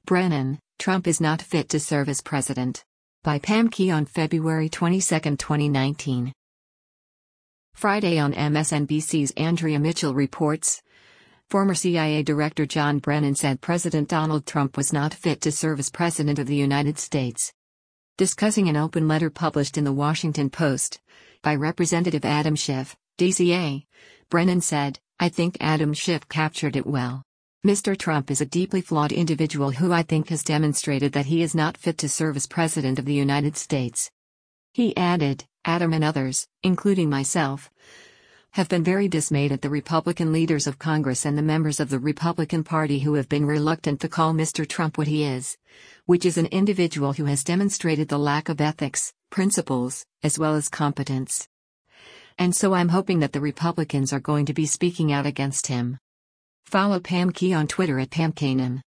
Brennan, Trump is not fit to serve as president. By Pam Key on February 22, 2019. Friday on MSNBC's Andrea Mitchell reports. Former CIA Director John Brennan said President Donald Trump was not fit to serve as President of the United States. Discussing an open letter published in The Washington Post by Representative Adam Schiff, DCA, Brennan said, "I think Adam Schiff captured it well. Mr. Trump is a deeply flawed individual who I think has demonstrated that he is not fit to serve as President of the United States." He added, "Adam and others, including myself, have been very dismayed at the Republican leaders of Congress and the members of the Republican Party who have been reluctant to call Mr. Trump what he is, which is an individual who has demonstrated the lack of ethics, principles, as well as competence. And so I'm hoping that the Republicans are going to be speaking out against him." Follow Pam Key on Twitter at PamKanan.